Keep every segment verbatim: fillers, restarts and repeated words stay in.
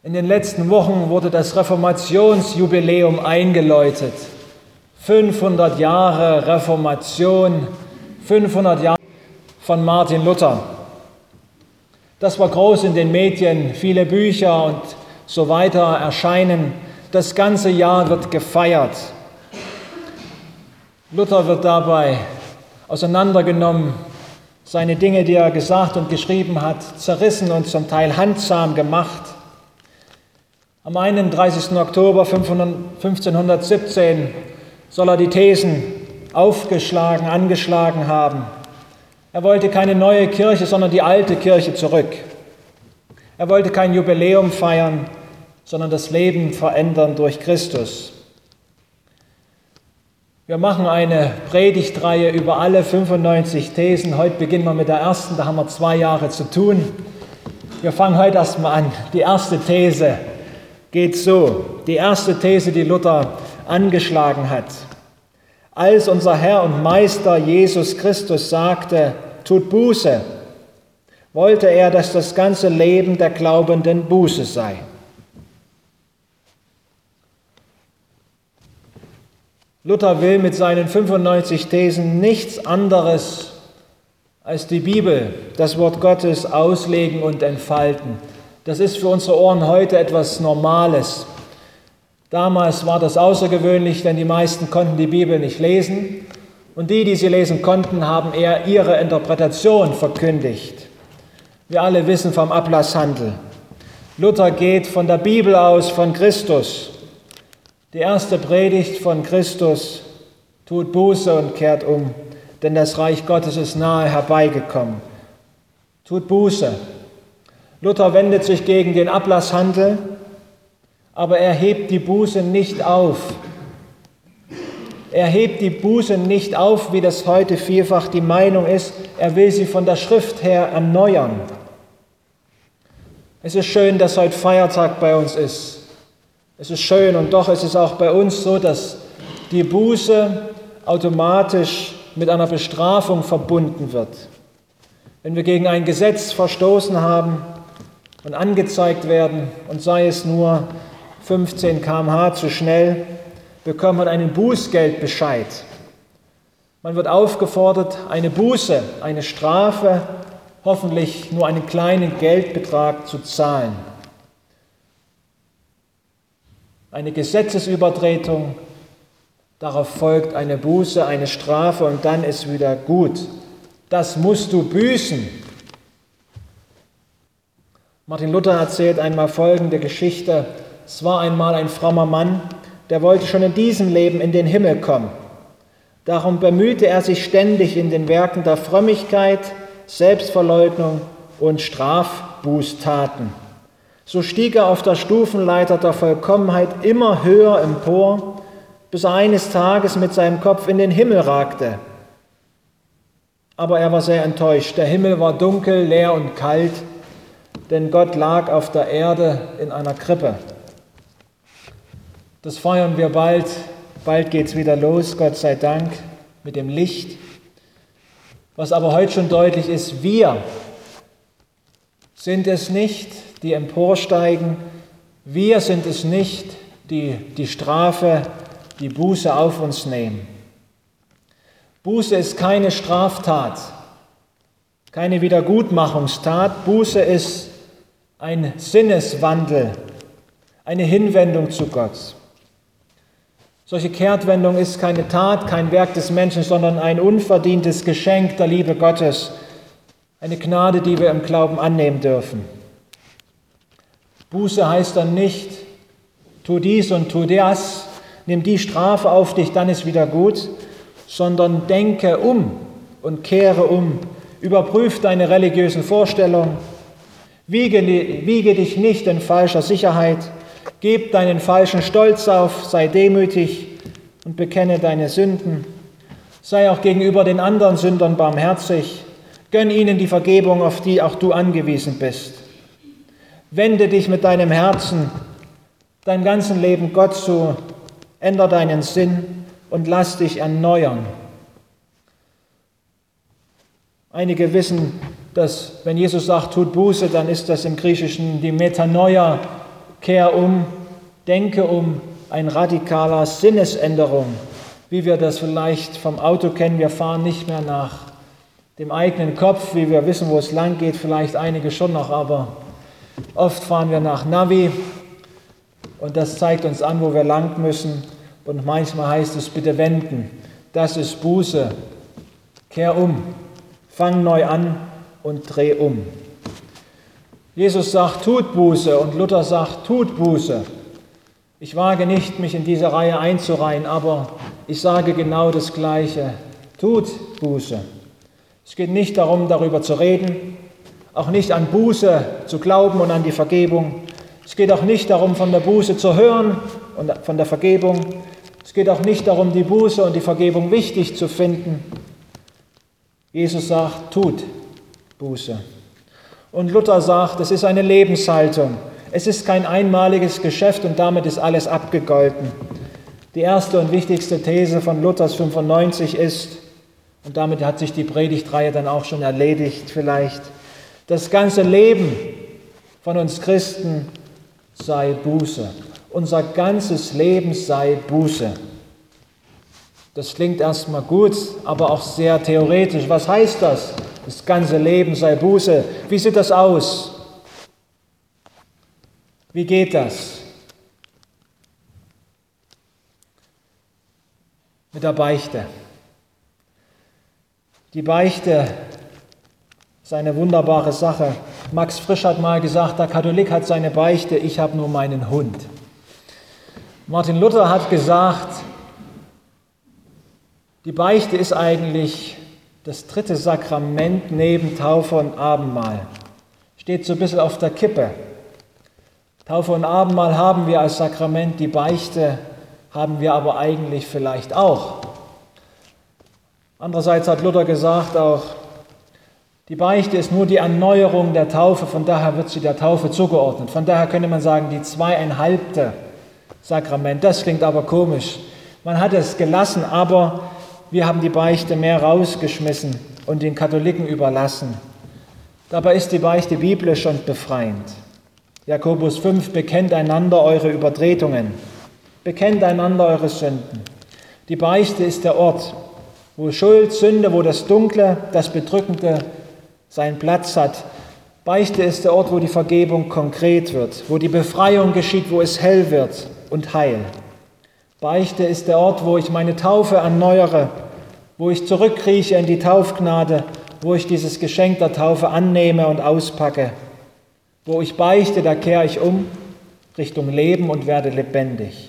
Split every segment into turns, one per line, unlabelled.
In den letzten Wochen wurde das Reformationsjubiläum eingeläutet. fünfhundert Jahre Reformation, fünfhundert Jahre von Martin Luther. Das war groß in den Medien, viele Bücher und so weiter erscheinen. Das ganze Jahr wird gefeiert. Luther wird dabei auseinandergenommen, seine Dinge, die er gesagt und geschrieben hat, zerrissen und zum Teil handsam gemacht. Am einunddreißigsten Oktober fünfzehnhundertsiebzehn soll er die Thesen aufgeschlagen, angeschlagen haben. Er wollte keine neue Kirche, sondern die alte Kirche zurück. Er wollte kein Jubiläum feiern, sondern das Leben verändern durch Christus. Wir machen eine Predigtreihe über alle fünfundneunzig Thesen. Heute beginnen wir mit der ersten, da haben wir zwei Jahre zu tun. Wir fangen heute erstmal an. Die erste These geht so. Die erste These, die Luther angeschlagen hat. Als unser Herr und Meister Jesus Christus sagte, tut Buße, wollte er, dass das ganze Leben der Glaubenden Buße sei. Luther will mit seinen fünfundneunzig Thesen nichts anderes als die Bibel, das Wort Gottes, auslegen und entfalten. Das ist für unsere Ohren heute etwas Normales. Damals war das außergewöhnlich, denn die meisten konnten die Bibel nicht lesen. Und die, die sie lesen konnten, haben eher ihre Interpretation verkündigt. Wir alle wissen vom Ablasshandel. Luther geht von der Bibel aus, von Christus. Die erste Predigt von Christus: tut Buße und kehrt um, denn das Reich Gottes ist nahe herbeigekommen. Tut Buße. Luther wendet sich gegen den Ablasshandel, aber er hebt die Buße nicht auf. Er hebt die Buße nicht auf, wie das heute vielfach die Meinung ist. Er will sie von der Schrift her erneuern. Es ist schön, dass heute Feiertag bei uns ist. Es ist schön und doch ist es auch bei uns so, dass die Buße automatisch mit einer Bestrafung verbunden wird. Wenn wir gegen ein Gesetz verstoßen haben und angezeigt werden, und sei es nur fünfzehn Kilometer pro Stunde zu schnell, bekommt man einen Bußgeldbescheid. Man wird aufgefordert, eine Buße, eine Strafe, hoffentlich nur einen kleinen Geldbetrag zu zahlen. Eine Gesetzesübertretung, darauf folgt eine Buße, eine Strafe und dann ist wieder gut. Das musst du büßen. Martin Luther erzählt einmal folgende Geschichte. Es war einmal ein frommer Mann, der wollte schon in diesem Leben in den Himmel kommen. Darum bemühte er sich ständig in den Werken der Frömmigkeit, Selbstverleugnung und Strafbußtaten. So stieg er auf der Stufenleiter der Vollkommenheit immer höher empor, bis er eines Tages mit seinem Kopf in den Himmel ragte. Aber er war sehr enttäuscht. Der Himmel war dunkel, leer und kalt, denn Gott lag auf der Erde in einer Krippe. Das feiern wir bald. Bald geht es wieder los, Gott sei Dank, mit dem Licht. Was aber heute schon deutlich ist, wir sind es nicht, die emporsteigen. Wir sind es nicht, die die Strafe, die Buße auf uns nehmen. Buße ist keine Straftat, keine Wiedergutmachungstat. Buße ist ein Sinneswandel, eine Hinwendung zu Gott. Solche Kehrtwendung ist keine Tat, kein Werk des Menschen, sondern ein unverdientes Geschenk der Liebe Gottes, eine Gnade, die wir im Glauben annehmen dürfen. Buße heißt dann nicht, tu dies und tu das, nimm die Strafe auf dich, dann ist wieder gut, sondern denke um und kehre um, überprüf deine religiösen Vorstellungen, wiege, wiege dich nicht in falscher Sicherheit, gib deinen falschen Stolz auf, sei demütig und bekenne deine Sünden, sei auch gegenüber den anderen Sündern barmherzig, gönn ihnen die Vergebung, auf die auch du angewiesen bist. Wende dich mit deinem Herzen, deinem ganzen Leben Gott zu, ändere deinen Sinn und lass dich erneuern. Einige wissen, dass wenn Jesus sagt, tut Buße, dann ist das im Griechischen die Metanoia kehr um, denke um, ein radikaler Sinnesänderung, wie wir das vielleicht vom Auto kennen. Wir fahren nicht mehr nach dem eigenen Kopf, wie wir wissen, wo es lang geht, vielleicht einige schon noch, aber oft fahren wir nach Navi und das zeigt uns an, wo wir lang müssen. Und manchmal heißt es, bitte wenden. Das ist Buße. Kehr um, fang neu an und dreh um. Jesus sagt, tut Buße, und Luther sagt, tut Buße. Ich wage nicht, mich in diese Reihe einzureihen, aber ich sage genau das Gleiche. Tut Buße. Es geht nicht darum, darüber zu reden, auch nicht an Buße zu glauben und an die Vergebung. Es geht auch nicht darum, von der Buße zu hören und von der Vergebung. Es geht auch nicht darum, die Buße und die Vergebung wichtig zu finden. Jesus sagt, tut Buße. Und Luther sagt, es ist eine Lebenshaltung. Es ist kein einmaliges Geschäft und damit ist alles abgegolten. Die erste und wichtigste These von Luthers fünfundneunzig ist, und damit hat sich die Predigtreihe dann auch schon erledigt vielleicht, das ganze Leben von uns Christen sei Buße. Unser ganzes Leben sei Buße. Das klingt erstmal gut, aber auch sehr theoretisch. Was heißt das? Das ganze Leben sei Buße. Wie sieht das aus? Wie geht das? Mit der Beichte. Die Beichte ist eine wunderbare Sache. Max Frisch hat mal gesagt, der Katholik hat seine Beichte, ich habe nur meinen Hund. Martin Luther hat gesagt, die Beichte ist eigentlich das dritte Sakrament neben Taufe und Abendmahl. Steht so ein bisschen auf der Kippe. Taufe und Abendmahl haben wir als Sakrament, die Beichte haben wir aber eigentlich vielleicht auch. Andererseits hat Luther gesagt auch, die Beichte ist nur die Erneuerung der Taufe, von daher wird sie der Taufe zugeordnet. Von daher könnte man sagen, die zweieinhalbte Sakrament. Das klingt aber komisch. Man hat es gelassen, aber wir haben die Beichte mehr rausgeschmissen und den Katholiken überlassen. Dabei ist die Beichte biblisch und befreiend. Jakobus fünf, bekennt einander eure Übertretungen, bekennt einander eure Sünden. Die Beichte ist der Ort, wo Schuld, Sünde, wo das Dunkle, das Bedrückende seinen Platz hat. Beichte ist der Ort, wo die Vergebung konkret wird, wo die Befreiung geschieht, wo es hell wird und heil. Beichte ist der Ort, wo ich meine Taufe erneuere, wo ich zurückkrieche in die Taufgnade, wo ich dieses Geschenk der Taufe annehme und auspacke. Wo ich beichte, da kehre ich um Richtung Leben und werde lebendig.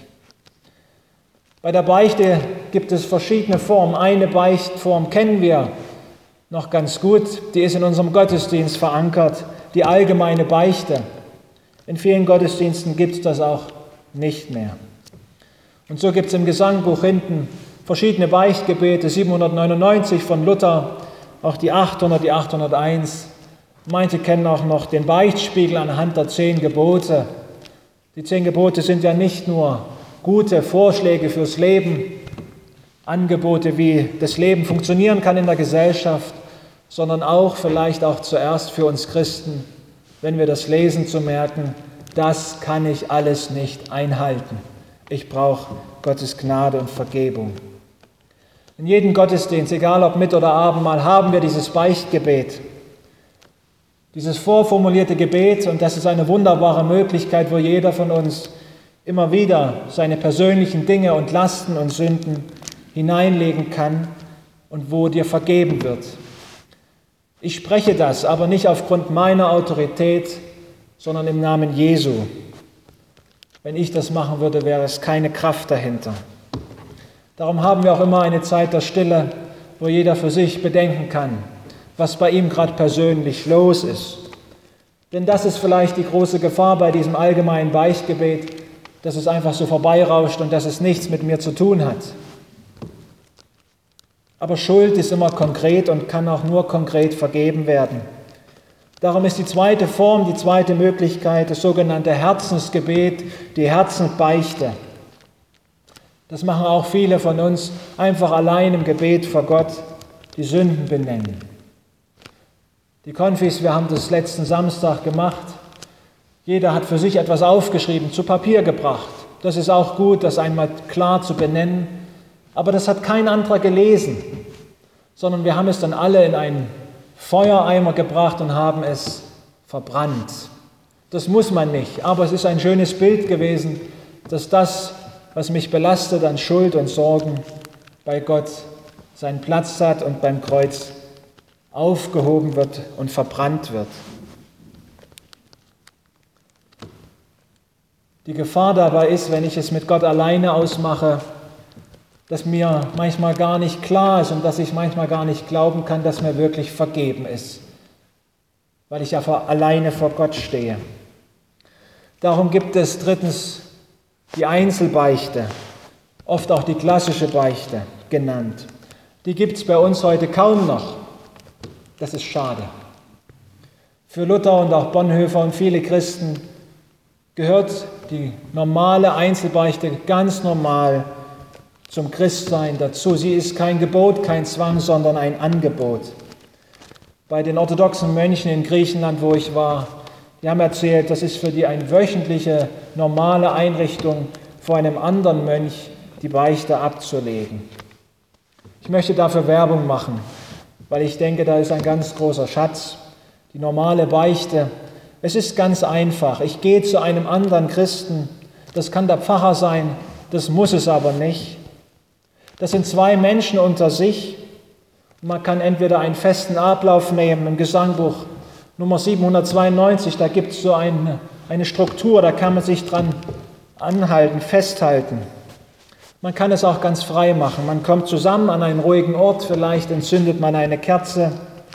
Bei der Beichte gibt es verschiedene Formen. Eine Beichtform kennen wir noch ganz gut, die ist in unserem Gottesdienst verankert, die allgemeine Beichte. In vielen Gottesdiensten gibt es das auch nicht mehr. Und so gibt es im Gesangbuch hinten verschiedene Beichtgebete, siebenhundertneunundneunzig von Luther, auch die achthundert, die achthunderteins. Manche kennen auch noch den Beichtspiegel anhand der zehn Gebote. Die zehn Gebote sind ja nicht nur gute Vorschläge fürs Leben, Angebote, wie das Leben funktionieren kann in der Gesellschaft, sondern auch vielleicht auch zuerst für uns Christen, wenn wir das lesen, zu merken, das kann ich alles nicht einhalten. Ich brauche Gottes Gnade und Vergebung. In jedem Gottesdienst, egal ob mit oder Abendmahl, haben wir dieses Beichtgebet. Dieses vorformulierte Gebet, und das ist eine wunderbare Möglichkeit, wo jeder von uns immer wieder seine persönlichen Dinge und Lasten und Sünden hineinlegen kann und wo dir vergeben wird. Ich spreche das, aber nicht aufgrund meiner Autorität, sondern im Namen Jesu. Wenn ich das machen würde, wäre es keine Kraft dahinter. Darum haben wir auch immer eine Zeit der Stille, wo jeder für sich bedenken kann, was bei ihm gerade persönlich los ist. Denn das ist vielleicht die große Gefahr bei diesem allgemeinen Beichtgebet, dass es einfach so vorbeirauscht und dass es nichts mit mir zu tun hat. Aber Schuld ist immer konkret und kann auch nur konkret vergeben werden. Darum ist die zweite Form, die zweite Möglichkeit, das sogenannte Herzensgebet, die Herzensbeichte. Das machen auch viele von uns, einfach allein im Gebet vor Gott die Sünden benennen. Die Konfis, wir haben das letzten Samstag gemacht. Jeder hat für sich etwas aufgeschrieben, zu Papier gebracht. Das ist auch gut, das einmal klar zu benennen. Aber das hat kein anderer gelesen, sondern wir haben es dann alle in einen Feuereimer gebracht und haben es verbrannt. Das muss man nicht, aber es ist ein schönes Bild gewesen, dass das, was mich belastet an Schuld und Sorgen, bei Gott seinen Platz hat und beim Kreuz aufgehoben wird und verbrannt wird. Die Gefahr dabei ist, wenn ich es mit Gott alleine ausmache, dass mir manchmal gar nicht klar ist und dass ich manchmal gar nicht glauben kann, dass mir wirklich vergeben ist, weil ich ja vor, alleine vor Gott stehe. Darum gibt es drittens die Einzelbeichte, oft auch die klassische Beichte genannt. Die gibt es bei uns heute kaum noch. Das ist schade. Für Luther und auch Bonhoeffer und viele Christen gehört die normale Einzelbeichte ganz normal zum Christsein dazu. Sie ist kein Gebot, kein Zwang, sondern ein Angebot. Bei den orthodoxen Mönchen in Griechenland, wo ich war, die haben erzählt, das ist für die eine wöchentliche, normale Einrichtung, vor einem anderen Mönch die Beichte abzulegen. Ich möchte dafür Werbung machen, weil ich denke, da ist ein ganz großer Schatz. Die normale Beichte, es ist ganz einfach. Ich gehe zu einem anderen Christen, das kann der Pfarrer sein, das muss es aber nicht. Das sind zwei Menschen unter sich. Man kann entweder einen festen Ablauf nehmen, im Gesangbuch Nummer siebenhundertzweiundneunzig, da gibt es so eine, eine Struktur, da kann man sich dran anhalten, festhalten. Man kann es auch ganz frei machen. Man kommt zusammen an einen ruhigen Ort, vielleicht entzündet man eine Kerze.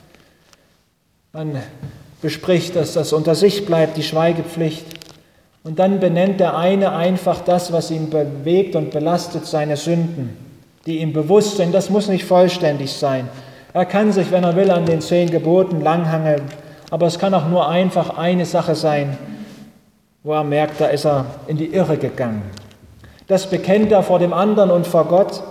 Man bespricht, dass das unter sich bleibt, die Schweigepflicht. Und dann benennt der eine einfach das, was ihn bewegt und belastet, seine Sünden, die ihm bewusst sind. Das muss nicht vollständig sein. Er kann sich, wenn er will, an den zehn Geboten langhangeln, aber es kann auch nur einfach eine Sache sein, wo er merkt, da ist er in die Irre gegangen. Das bekennt er vor dem anderen und vor Gott,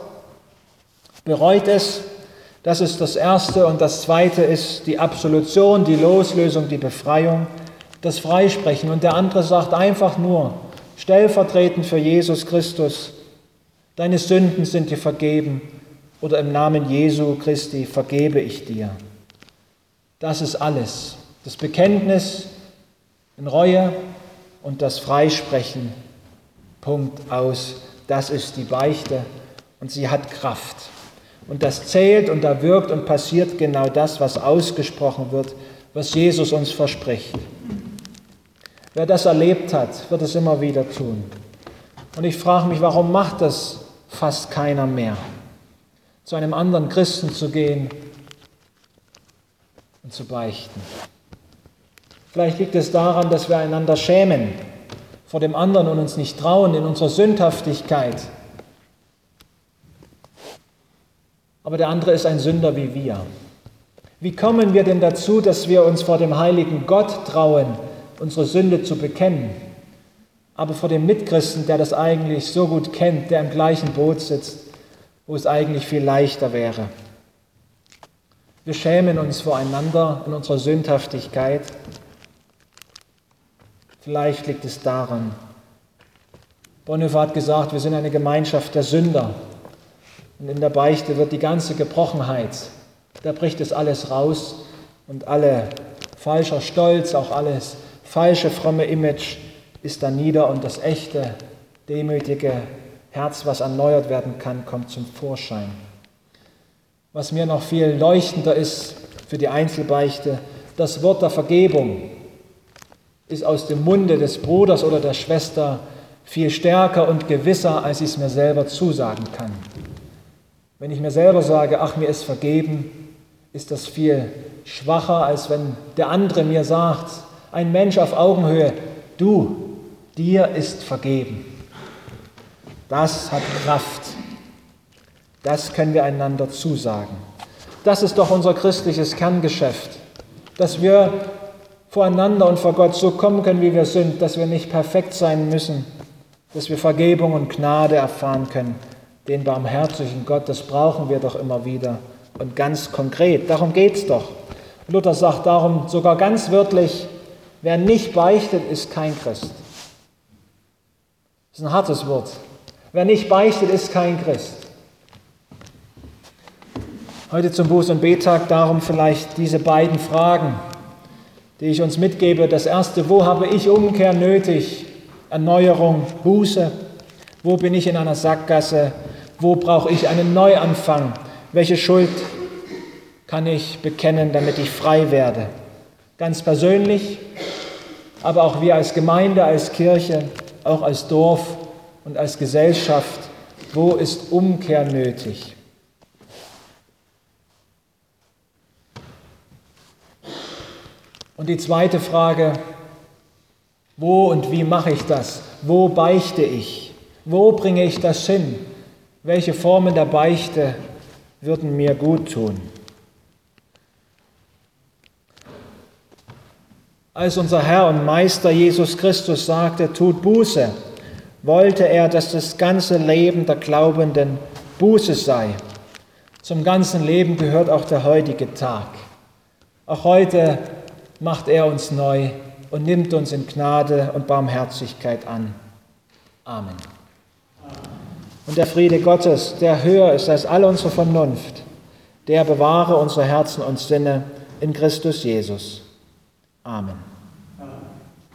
bereut es. Das ist das Erste. Und das Zweite ist die Absolution, die Loslösung, die Befreiung, das Freisprechen. Und der andere sagt einfach nur, stellvertretend für Jesus Christus, deine Sünden sind dir vergeben oder im Namen Jesu Christi vergebe ich dir. Das ist alles. Das Bekenntnis in Reue und das Freisprechen. Punkt aus. Das ist die Beichte und sie hat Kraft. Und das zählt und da wirkt und passiert genau das, was ausgesprochen wird, was Jesus uns verspricht. Wer das erlebt hat, wird es immer wieder tun. Und ich frage mich, warum macht das fast keiner mehr? Zu einem anderen Christen zu gehen und zu beichten. Vielleicht liegt es daran, dass wir einander schämen vor dem anderen und uns nicht trauen in unserer Sündhaftigkeit. Aber der andere ist ein Sünder wie wir. Wie kommen wir denn dazu, dass wir uns vor dem heiligen Gott trauen, unsere Sünde zu bekennen, aber vor dem Mitchristen, der das eigentlich so gut kennt, der im gleichen Boot sitzt, wo es eigentlich viel leichter wäre? Wir schämen uns voreinander in unserer Sündhaftigkeit. Vielleicht liegt es daran. Bonhoeffer hat gesagt, wir sind eine Gemeinschaft der Sünder. Und in der Beichte wird die ganze Gebrochenheit, da bricht es alles raus und alle falscher Stolz, auch alles falsche, fromme Image ist da nieder und das echte, demütige Herz, was erneuert werden kann, kommt zum Vorschein. Was mir noch viel leuchtender ist für die Einzelbeichte, das Wort der Vergebung ist aus dem Munde des Bruders oder der Schwester viel stärker und gewisser, als ich es mir selber zusagen kann. Wenn ich mir selber sage, ach, mir ist vergeben, ist das viel schwacher, als wenn der andere mir sagt, ein Mensch auf Augenhöhe, du, dir ist vergeben. Das hat Kraft. Das können wir einander zusagen. Das ist doch unser christliches Kerngeschäft, dass wir voreinander und vor Gott so kommen können, wie wir sind, dass wir nicht perfekt sein müssen, dass wir Vergebung und Gnade erfahren können. Den barmherzigen Gott, das brauchen wir doch immer wieder und ganz konkret. Darum geht es doch. Luther sagt darum sogar ganz wörtlich, Wer nicht beichtet, ist kein Christ. Das ist ein hartes Wort. Wer nicht beichtet, ist kein Christ. Heute zum Buß- und Bettag darum vielleicht diese beiden Fragen, die ich uns mitgebe. Das erste, wo habe ich Umkehr nötig? Erneuerung, Buße. Wo bin ich in einer Sackgasse? Wo brauche ich einen Neuanfang? Welche Schuld kann ich bekennen, damit ich frei werde? Ganz persönlich, aber auch wir als Gemeinde, als Kirche, auch als Dorf und als Gesellschaft. Wo ist Umkehr nötig? Und die zweite Frage, wo und wie mache ich das? Wo beichte ich? Wo bringe ich das hin? Welche Formen der Beichte würden mir gut tun? Als unser Herr und Meister Jesus Christus sagte, tut Buße, wollte er, dass das ganze Leben der Glaubenden Buße sei. Zum ganzen Leben gehört auch der heutige Tag. Auch heute macht er uns neu und nimmt uns in Gnade und Barmherzigkeit an. Amen. Und der Friede Gottes, der höher ist als all unsere Vernunft, der bewahre unsere Herzen und Sinne in Christus Jesus. Amen.